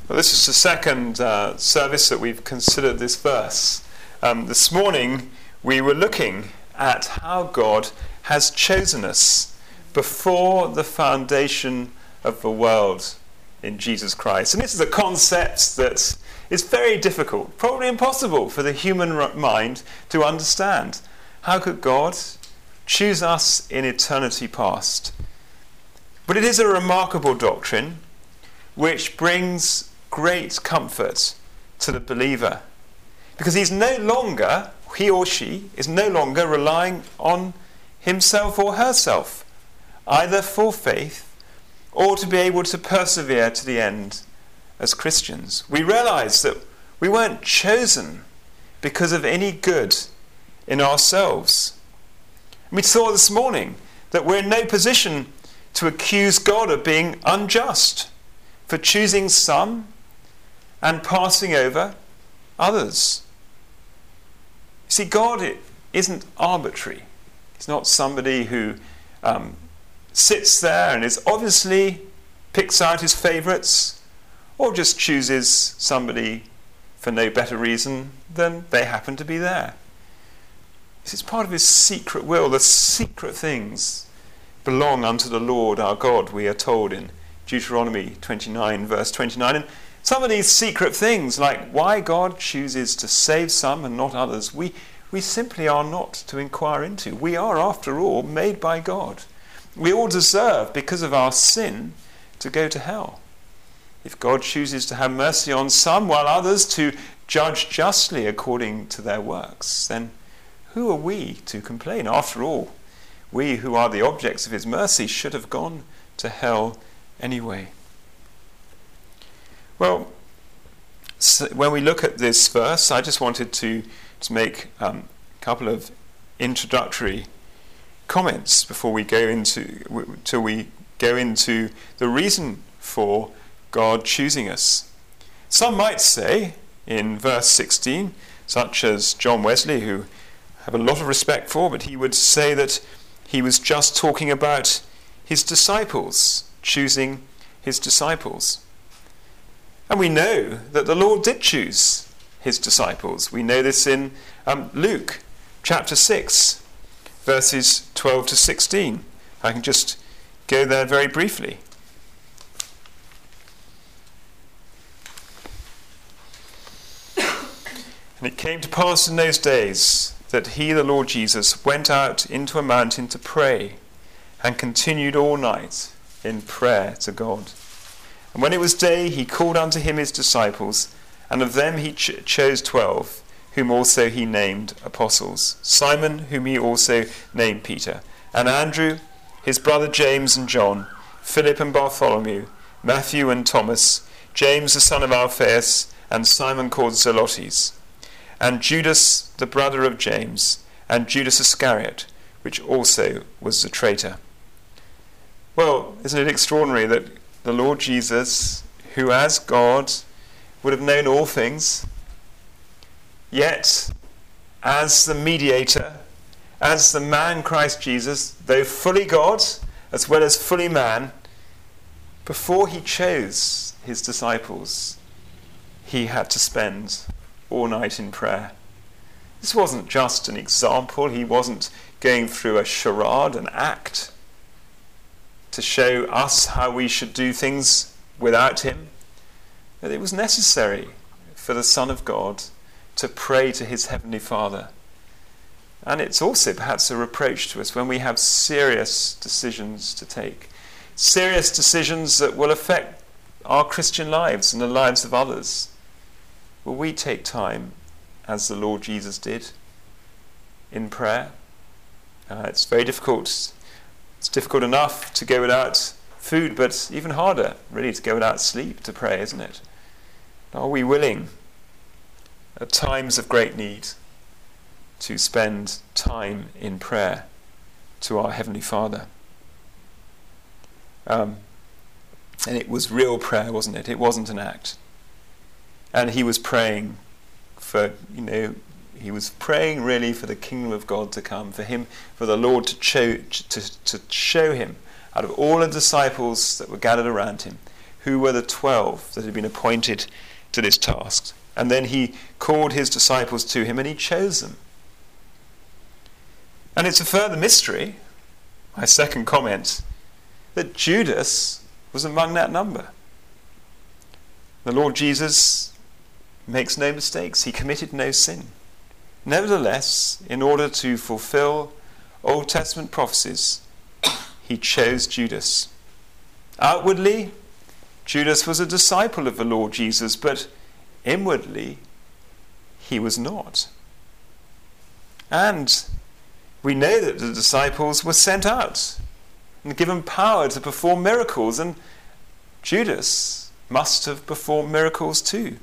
Well, this is the second service that we've considered this verse. This morning we were looking at how God has chosen us before the foundation of the world in Jesus Christ. And this is a concept that is very difficult, probably impossible for the human mind to understand. How could God choose us in eternity past? But it is a remarkable doctrine which brings great comfort to the believer, because he or she is no longer relying on himself or herself, either for faith or to be able to persevere to the end as Christians. We realize that we weren't chosen because of any good in ourselves. We saw this morning that we're in no position to accuse God of being unjust for choosing some and passing over others. You see, God isn't arbitrary. He's not somebody who sits there and is obviously picks out his favourites, or just chooses somebody for no better reason than they happen to be there. This is part of his secret will. The secret things belong unto the Lord our God, we are told in Deuteronomy 29, verse 29. And some of these secret things, like why God chooses to save some and not others, we simply are not to inquire into. We are, after all, made by God. We all deserve, because of our sin, to go to hell. If God chooses to have mercy on some, while others to judge justly according to their works, then who are we to complain? After all, we who are the objects of his mercy should have gone to hell anyway. Well, so when we look at this verse, I just wanted to make a couple of introductory comments before we go into the reason for God choosing us. Some might say in verse 16, such as John Wesley, who I have a lot of respect for, but he would say that he was just talking about his disciples, choosing his disciples. And we know that the Lord did choose his disciples. We know this in Luke chapter 6, verses 12 to 16. I can just go there very briefly. And it came to pass in those days that he, the Lord Jesus, went out into a mountain to pray, and continued all night in prayer to God. And when it was day, he called unto him his disciples, and of them he chose 12, whom also he named apostles: Simon, whom he also named Peter, and Andrew, his brother James and John, Philip and Bartholomew, Matthew and Thomas, James the son of Alphaeus, and Simon called Zelotes, and Judas the brother of James, and Judas Iscariot, which also was the traitor. Well, isn't it extraordinary that the Lord Jesus, who as God would have known all things, yet as the mediator, as the man Christ Jesus, though fully God as well as fully man, before he chose his disciples, he had to spend all night in prayer. This wasn't just an example. He wasn't going through a charade, an act, to show us how we should do things without him. But it was necessary for the Son of God to pray to his Heavenly Father. And it's also perhaps a reproach to us when we have serious decisions to take, serious decisions that will affect our Christian lives and the lives of others. Will we take time, as the Lord Jesus did, in prayer? It's very difficult. It's difficult enough to go without food, but even harder, really, to go without sleep to pray, isn't it? Are we willing, at times of great need, to spend time in prayer to our Heavenly Father? And it was real prayer, wasn't it? It wasn't an act. And he was praying for, he was praying really for the kingdom of God to come, for the Lord to show him, out of all the disciples that were gathered around him, who were the 12 that had been appointed to this task. And then he called his disciples to him and he chose them. And it's a further mystery, my second comment, that Judas was among that number. The Lord Jesus makes no mistakes. He committed no sin. Nevertheless, in order to fulfill Old Testament prophecies, he chose Judas. Outwardly, Judas was a disciple of the Lord Jesus, but inwardly, he was not. And we know that the disciples were sent out and given power to perform miracles, and Judas must have performed miracles too.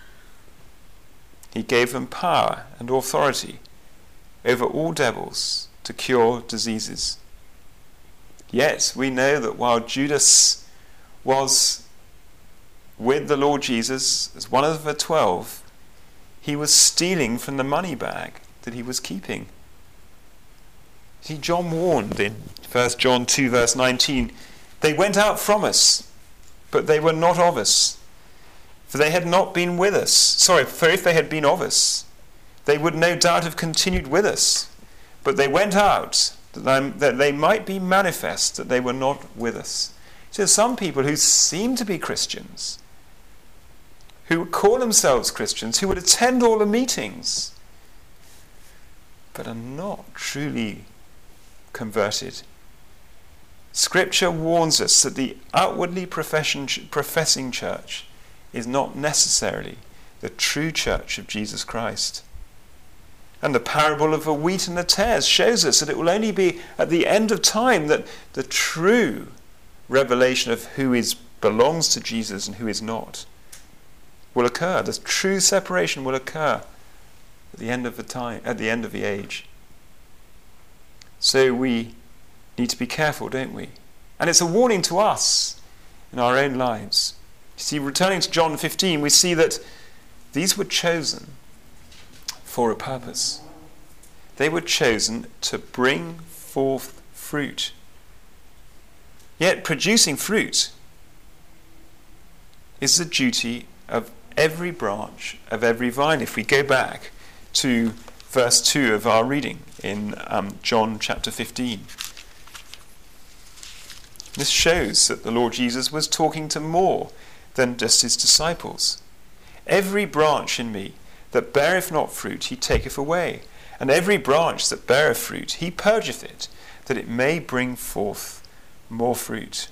He gave them power and authority over all devils to cure diseases. Yet we know that while Judas was with the Lord Jesus as one of the 12, he was stealing from the money bag that he was keeping. See, John warned in 1 John 2 verse 19, "They went out from us, but they were not of us. For they had not been with us. For if they had been of us, they would no doubt have continued with us. But they went out, that they might be manifest that they were not with us." So some people who seem to be Christians, who would call themselves Christians, who would attend all the meetings, but are not truly converted. Scripture warns us that the outwardly professing church is not necessarily the true church of Jesus Christ. And the parable of the wheat and the tares shows us that it will only be at the end of time that the true revelation of who belongs to Jesus and who is not will occur. The true separation will occur at the end of the time, at the end of the age. So we need to be careful, don't we? And it's a warning to us in our own lives. You see, returning to John 15, we see that these were chosen for a purpose. They were chosen to bring forth fruit. Yet producing fruit is the duty of every branch of every vine. If we go back to verse 2 of our reading in John chapter 15. This shows that the Lord Jesus was talking to more than just his disciples. "Every branch in me that beareth not fruit, he taketh away. And every branch that beareth fruit, he purgeth it, that it may bring forth more fruit."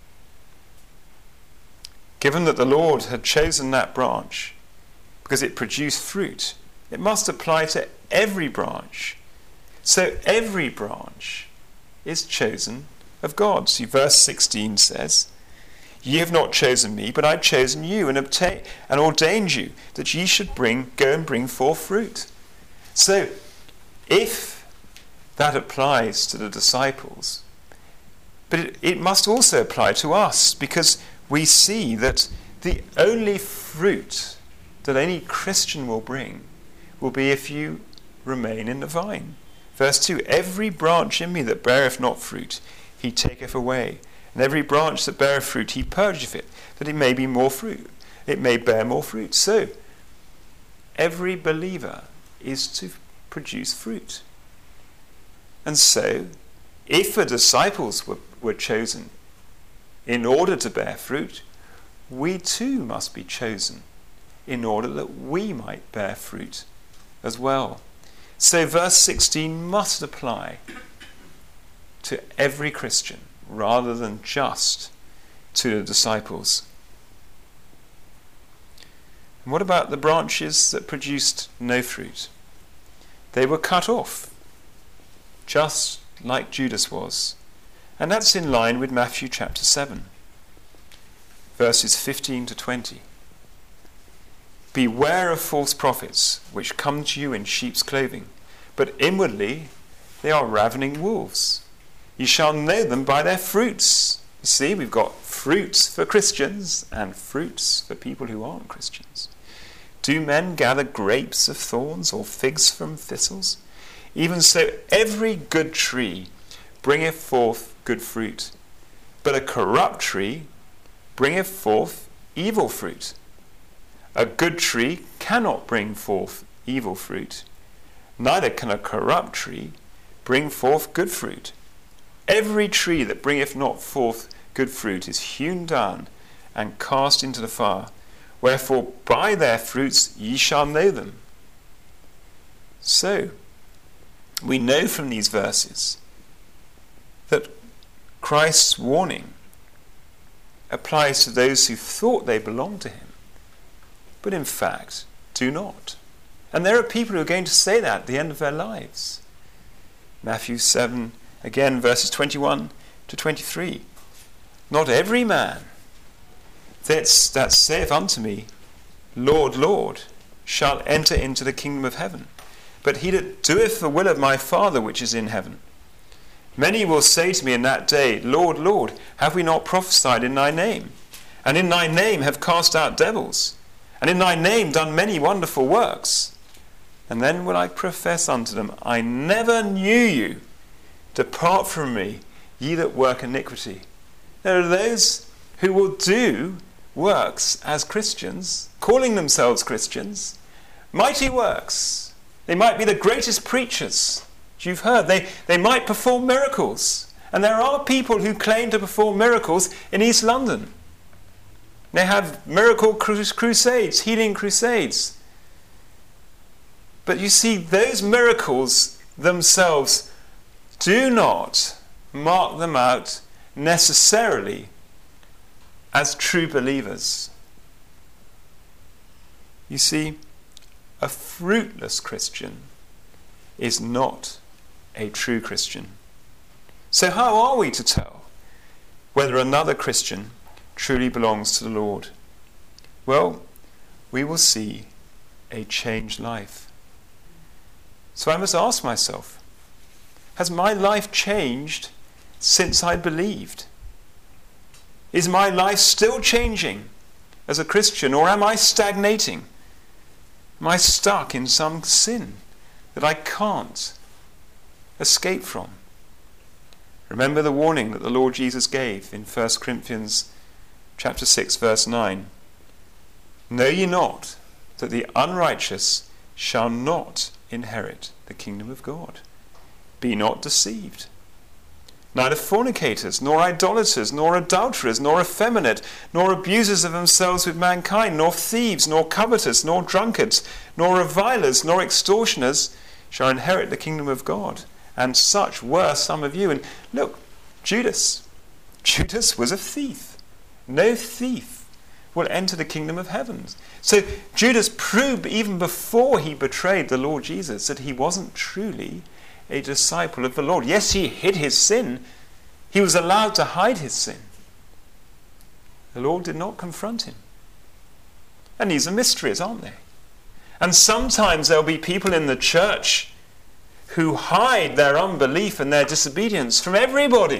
Given that the Lord had chosen that branch because it produced fruit, it must apply to every branch. So every branch is chosen of God. See, verse 16 says, "Ye have not chosen me, but I have chosen you and ordained you that ye should go and bring forth fruit." So if that applies to the disciples, but it must also apply to us, because we see that the only fruit that any Christian will bring will be if you remain in the vine. Verse 2, "Every branch in me that beareth not fruit, he taketh away. And every branch that beareth fruit, he purgeth it, that it may be more fruit. It may bear more fruit." So every believer is to produce fruit. And so, if the disciples were chosen in order to bear fruit, we too must be chosen in order that we might bear fruit as well. So verse 16 must apply to every Christian rather than just to the disciples. And what about the branches that produced no fruit? They were cut off, just like Judas was. And that's in line with Matthew chapter 7, verses 15 to 20. "Beware of false prophets, which come to you in sheep's clothing, but inwardly they are ravening wolves. You shall know them by their fruits." You see, we've got fruits for Christians and fruits for people who aren't Christians. "Do men gather grapes of thorns or figs from thistles? Even so every good tree bringeth forth good fruit, but a corrupt tree bringeth forth evil fruit. A good tree cannot bring forth evil fruit, neither can a corrupt tree bring forth good fruit. Every tree that bringeth not forth good fruit is hewn down and cast into the fire. Wherefore by their fruits ye shall know them. So, we know from these verses that Christ's warning applies to those who thought they belonged to him, but in fact do not. And there are people who are going to say that at the end of their lives. Matthew 7, again, verses 21 to 23. Not every man that saith unto me, Lord, Lord, shall enter into the kingdom of heaven, but he that doeth the will of my Father which is in heaven. Many will say to me in that day, Lord, Lord, have we not prophesied in thy name? And in thy name have cast out devils? And in thy name done many wonderful works? And then will I profess unto them, I never knew you. Depart from me, ye that work iniquity. There are those who will do works as Christians, calling themselves Christians, mighty works. They might be the greatest preachers you've heard. They might perform miracles. And there are people who claim to perform miracles in East London. They have miracle crusades, healing crusades. But you see, those miracles themselves do not mark them out necessarily as true believers. You see, a fruitless Christian is not a true Christian. So how are we to tell whether another Christian truly belongs to the Lord? Well, we will see a changed life. So I must ask myself, has my life changed since I believed? Is my life still changing as a Christian, or am I stagnating? Am I stuck in some sin that I can't escape from? Remember the warning that the Lord Jesus gave in 1 Corinthians chapter 6, verse 9. Know ye not that the unrighteous shall not inherit the kingdom of God? Be not deceived. Neither fornicators, nor idolaters, nor adulterers, nor effeminate, nor abusers of themselves with mankind, nor thieves, nor covetous, nor drunkards, nor revilers, nor extortioners shall inherit the kingdom of God. And such were some of you. And look, Judas was a thief. No thief will enter the kingdom of heaven. So Judas proved even before he betrayed the Lord Jesus that he wasn't truly a disciple of the Lord. Yes, he hid his sin. He was allowed to hide his sin. The Lord did not confront him. And these are mysteries, aren't they? And sometimes there'll be people in the church who hide their unbelief and their disobedience from everybody.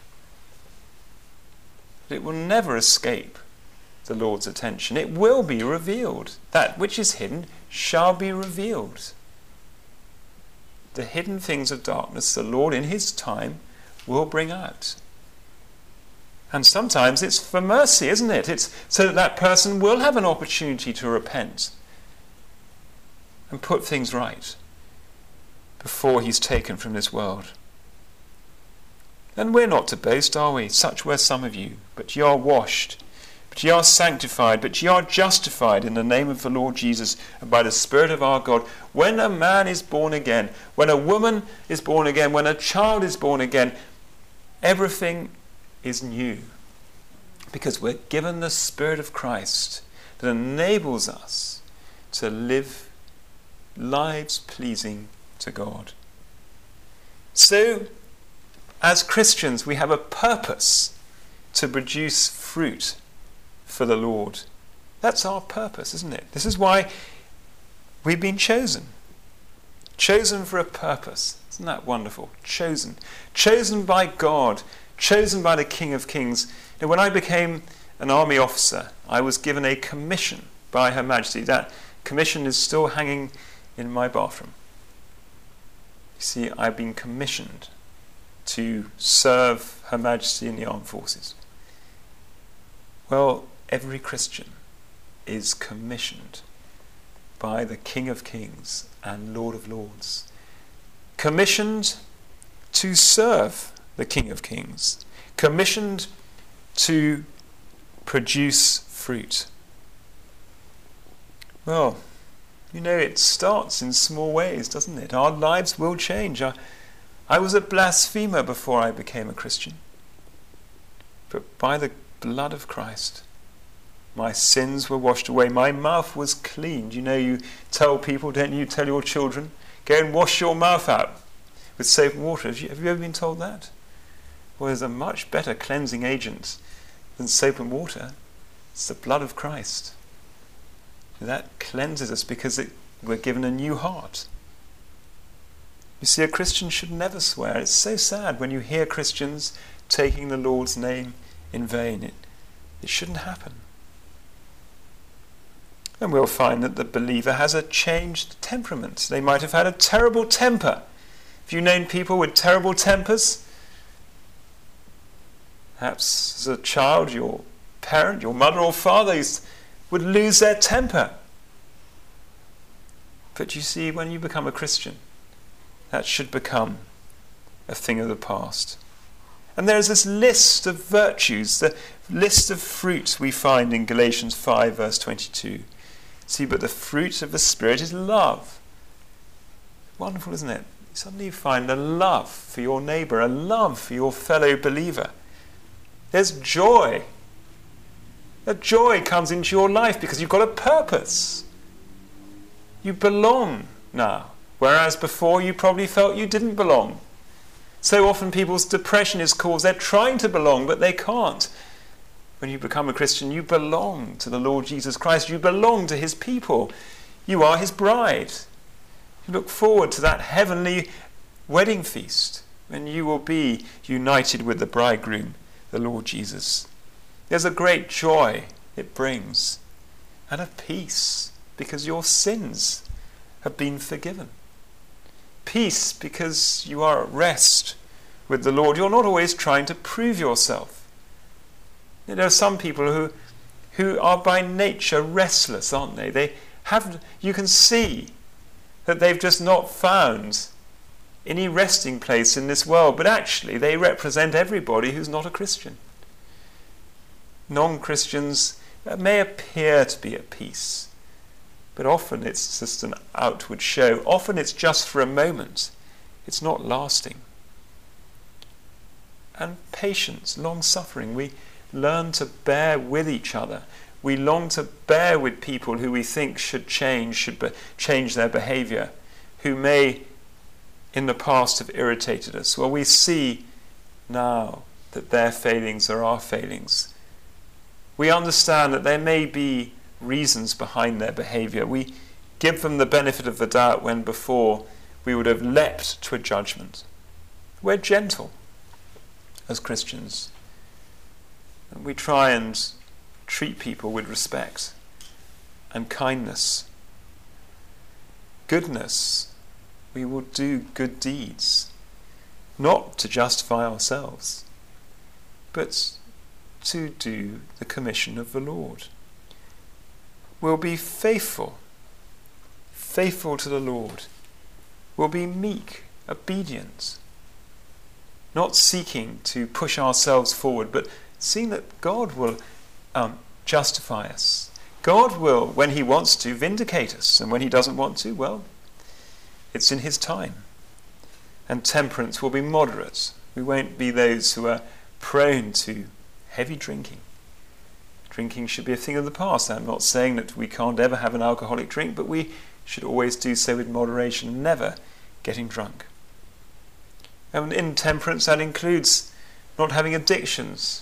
But it will never escape the Lord's attention. It will be revealed. That which is hidden shall be revealed. The hidden things of darkness, the Lord in his time will bring out. And sometimes it's for mercy, isn't it? It's so that that person will have an opportunity to repent and put things right before he's taken from this world. And we're not to boast, are we? Such were some of you. But ye are washed, but ye are sanctified, but ye are justified in the name of the Lord Jesus and by the Spirit of our God. When a man is born again, when a woman is born again, when a child is born again, everything is new. Because we're given the Spirit of Christ that enables us to live lives pleasing to God. So, as Christians, we have a purpose to produce fruit for the Lord. That's our purpose, isn't it? This is why we've been chosen. Chosen for a purpose. Isn't that wonderful? Chosen. Chosen by God. Chosen by the King of Kings. And when I became an army officer, I was given a commission by Her Majesty. That commission is still hanging in my bathroom. You see, I've been commissioned to serve Her Majesty in the armed forces. Well, every Christian is commissioned by the King of Kings and Lord of Lords. Commissioned to serve the King of Kings. Commissioned to produce fruit. Well, it starts in small ways, doesn't it? Our lives will change. I was a blasphemer before I became a Christian. But by the blood of Christ, my sins were washed away. My mouth was cleaned. You tell people, don't you? Tell your children, go and wash your mouth out with soap and water. Have you ever been told that? Well, there's a much better cleansing agent than soap and water. It's the blood of Christ. That cleanses us because we're given a new heart. You see, a Christian should never swear. It's so sad when you hear Christians taking the Lord's name in vain. It shouldn't happen. And we'll find that the believer has a changed temperament. They might have had a terrible temper. Have you known people with terrible tempers? Perhaps as a child, your parent, your mother or father would lose their temper. But you see, when you become a Christian, that should become a thing of the past. And there is this list of virtues, the list of fruit we find in Galatians 5 verse 22. See, but the fruit of the Spirit is love. Wonderful, isn't it? Suddenly you find a love for your neighbour, a love for your fellow believer. There's joy. That joy comes into your life because you've got a purpose. You belong now, whereas before you probably felt you didn't belong. So often people's depression is caused, they're trying to belong, but they can't. When you become a Christian, you belong to the Lord Jesus Christ. You belong to his people. You are his bride. You look forward to that heavenly wedding feast when you will be united with the bridegroom, the Lord Jesus. There's a great joy it brings, and a peace because your sins have been forgiven. Peace because you are at rest with the Lord. You're not always trying to prove yourself. There are some people who are by nature restless, aren't they? You can see that they've just not found any resting place in this world, but actually they represent everybody who's not a Christian. Non-Christians may appear to be at peace, but often it's just an outward show. Often it's just for a moment. It's not lasting. And patience, long-suffering. We learn to bear with each other. We long to bear with people who we think should change their behaviour, who may in the past have irritated us. Well, we see now that their failings are our failings. We understand that there may be reasons behind their behaviour. We give them the benefit of the doubt when before we would have leapt to a judgment. We're gentle as Christians. And we try and treat people with respect and kindness. Goodness. We will do good deeds, not to justify ourselves, but to do the commission of the Lord. We'll be faithful to the Lord. We'll be meek, obedient, not seeking to push ourselves forward, but seeing that God will justify us. God will, when he wants to, vindicate us, and when he doesn't want to, well, it's in his time. And temperance will be moderate. We won't be those who are prone to heavy drinking. Drinking should be a thing of the past. I'm not saying that we can't ever have an alcoholic drink, but we should always do so with moderation, never getting drunk. And in temperance, that includes not having addictions.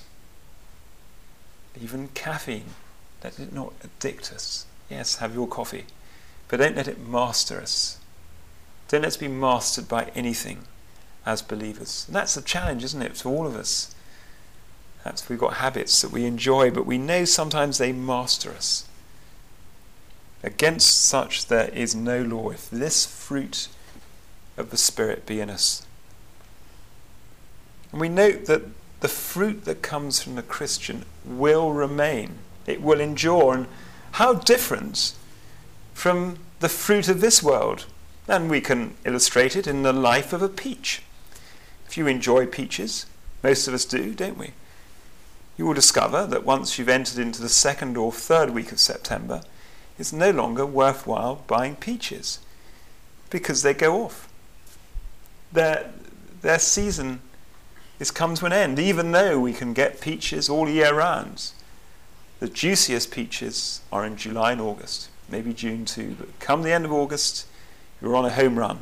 Even caffeine. Let it not addict us. Yes, have your coffee, but don't let it master us. Don't let's be mastered by anything as believers. And that's the challenge, isn't it, to all of us? We've got habits that we enjoy, but we know sometimes they master us. Against such there is no law, if this fruit of the Spirit be in us. And we note that the fruit that comes from the Christian will remain. It will endure. And how different from the fruit of this world. And we can illustrate it in the life of a peach. If you enjoy peaches, most of us do, don't we? You will discover that once you've entered into the 2nd or 3rd week of September, it's no longer worthwhile buying peaches because they go off. Their season is come to an end, even though we can get peaches all year round. The juiciest peaches are in July and August, maybe June too, but come the end of August, you're on a home run.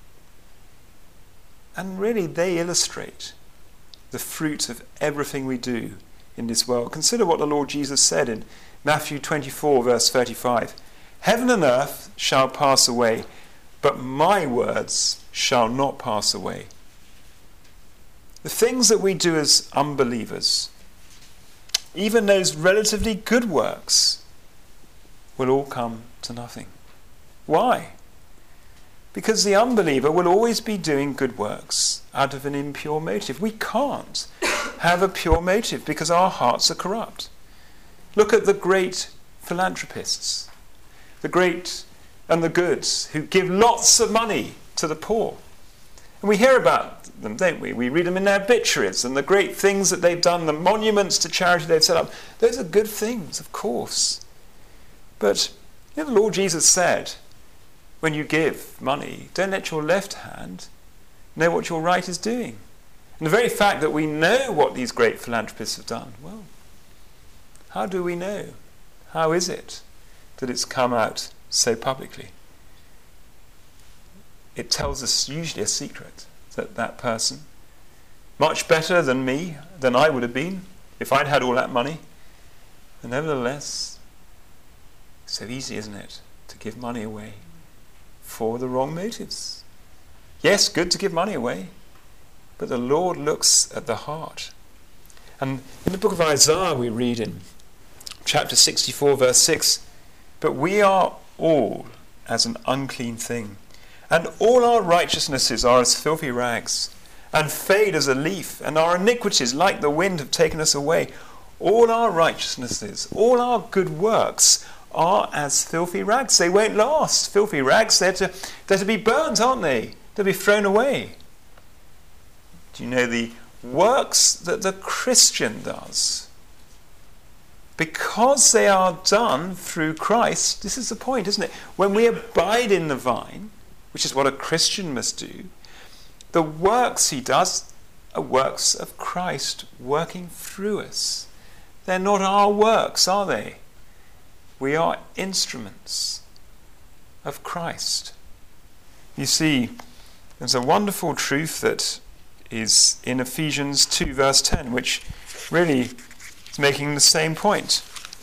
And really they illustrate the fruit of everything we do in this world. Consider what the Lord Jesus said in Matthew 24 verse 35. Heaven and earth shall pass away, but my words shall not pass away. The things that we do as unbelievers, even those relatively good works, will all come to nothing. Why? Because the unbeliever will always be doing good works out of an impure motive. We can't have a pure motive because our hearts are corrupt. Look at the great philanthropists, the great and the good, who give lots of money to the poor. And we hear about them, don't we? We read them in their obituaries and the great things that they've done, the monuments to charity they've set up. Those are good things, of course. But the Lord Jesus said, when you give money, don't let your left hand know what your right is doing. And the very fact that we know what these great philanthropists have done, well, how do we know? How is it that it's come out so publicly? It tells us usually a secret, that that person, much better than me, than I would have been if I'd had all that money, and nevertheless, it's so easy, isn't it, to give money away for the wrong motives. Yes, good to give money away, but the Lord looks at the heart. And in the book of Isaiah we read in chapter 64 verse 6, but we are all as an unclean thing, and all our righteousnesses are as filthy rags, and fade as a leaf, and our iniquities like the wind have taken us away. All our righteousnesses, all our good works are as filthy rags. They won't last. Filthy rags, they're to be burnt, aren't they? They'll be thrown away. Do you know the works that the Christian does? Because they are done through Christ, this is the point, isn't it? When we abide in the vine, which is what a Christian must do, the works he does are works of Christ working through us. They're not our works, are they? We are instruments of Christ. You see, there's a wonderful truth that is in Ephesians 2 verse 10, which really is making the same point.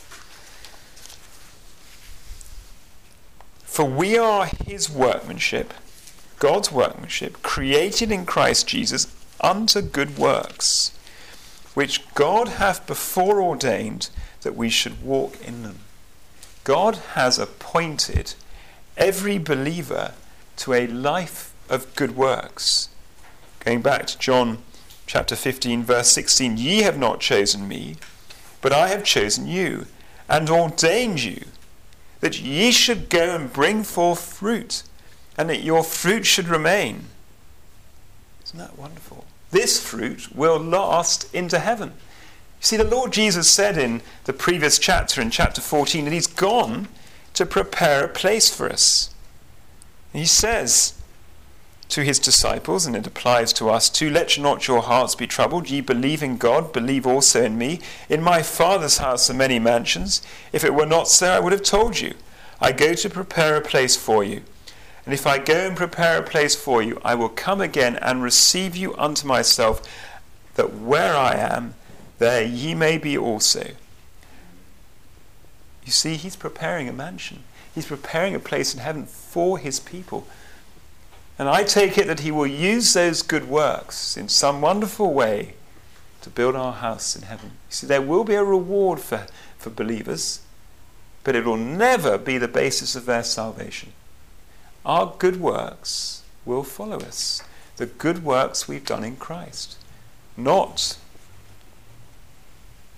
For we are his workmanship, God's workmanship, created in Christ Jesus unto good works, which God hath before ordained that we should walk in them. God has appointed every believer to a life of good works. Going back to John chapter 15 verse 16, ye have not chosen me, but I have chosen you, and ordained you, that ye should go and bring forth fruit, and that your fruit should remain. Isn't that wonderful? This fruit will last into heaven. You see, the Lord Jesus said in the previous chapter, in chapter 14, that he's gone to prepare a place for us. And he says to his disciples, and it applies to us too, let not your hearts be troubled. Ye believe in God, believe also in me. In my Father's house are many mansions. If it were not so, I would have told you. I go to prepare a place for you. And if I go and prepare a place for you, I will come again and receive you unto myself, that where I am, there ye may be also. You see, he's preparing a mansion. He's preparing a place in heaven for his people. And I take it that he will use those good works in some wonderful way to build our house in heaven. You see, there will be a reward for believers, but it will never be the basis of their salvation. Our good works will follow us. The good works we've done in Christ. Not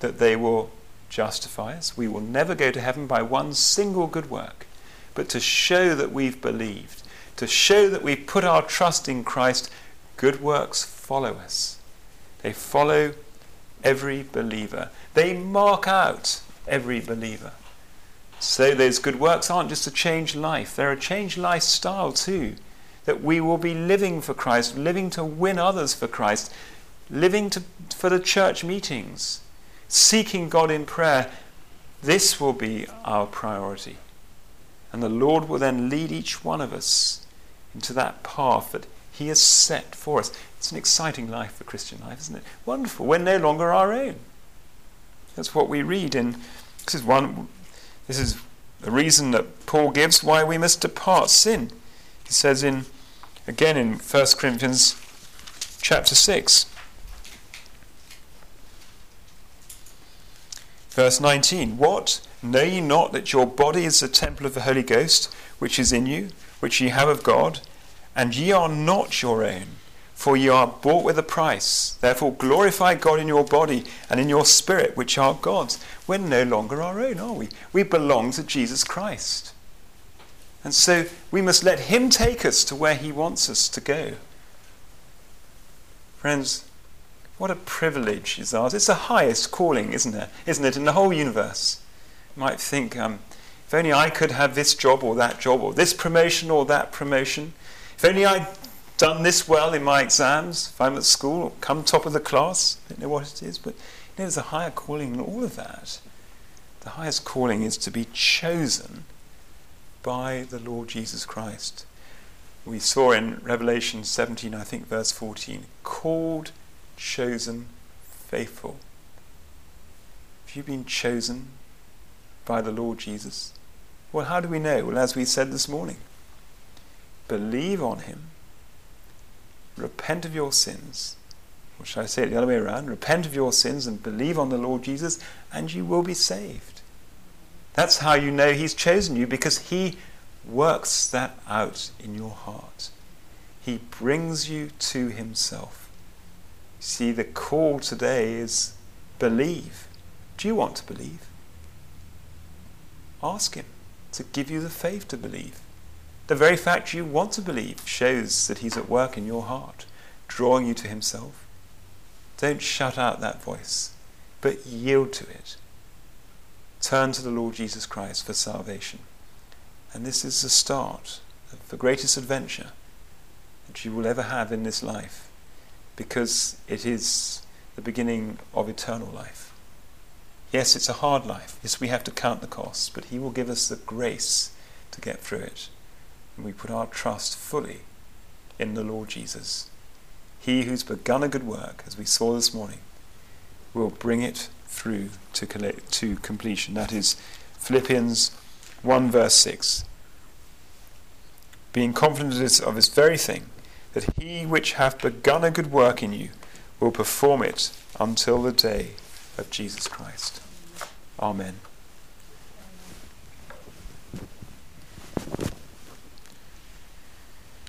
that they will justify us. We will never go to heaven by one single good work, but to show that we've believed, to show that we've put our trust in Christ. Good works follow us. They follow every believer. They mark out every believer. So those good works aren't just a changed life, they're a changed lifestyle too. That we will be living for Christ, living to win others for Christ, living for the church meetings, seeking God in prayer. This will be our priority. And the Lord will then lead each one of us into that path that he has set for us. It's an exciting life, the Christian life, isn't it? Wonderful. We're no longer our own. That's what we read in. This is the reason that Paul gives why we must depart sin. He says again in 1 Corinthians chapter 6, verse 19. What? Know ye not that your body is the temple of the Holy Ghost, which is in you, which ye have of God, and ye are not your own? For ye are bought with a price. Therefore glorify God in your body and in your spirit, which are God's. We're no longer our own, are we? We belong to Jesus Christ. And so we must let him take us to where he wants us to go. Friends, what a privilege is ours. It's the highest calling, isn't it, in the whole universe. You might think, if only I could have this job or this promotion or that promotion. If only I'd done this well in my exams, if I'm at school, or come top of the class. I don't know what it is, but there's a higher calling than all of that. The highest calling is to be chosen by the Lord Jesus Christ. We saw in Revelation 17, I think verse 14, called, chosen, faithful. Have you been chosen by the Lord Jesus? Well, how do we know? Well, as we said this morning, believe on him, repent of your sins. Or should I say it the other way around? Repent of your sins and believe on the Lord Jesus, and you will be saved. That's how you know he's chosen you, because he works that out in your heart. He brings you to himself. See, the call today is believe. Do you want to believe? Ask him to give you the faith to believe. The very fact you want to believe shows that he's at work in your heart, drawing you to himself. Don't shut out that voice, but yield to it. Turn to the Lord Jesus Christ for salvation. And this is the start of the greatest adventure that you will ever have in this life, because it is the beginning of eternal life. Yes, it's a hard life. Yes, we have to count the costs, but he will give us the grace to get through it. And we put our trust fully in the Lord Jesus. He who's begun a good work, as we saw this morning, will bring it through to completion. That is Philippians 1 verse 6. Being confident of this very thing, that he which hath begun a good work in you will perform it until the day of Jesus Christ. Amen.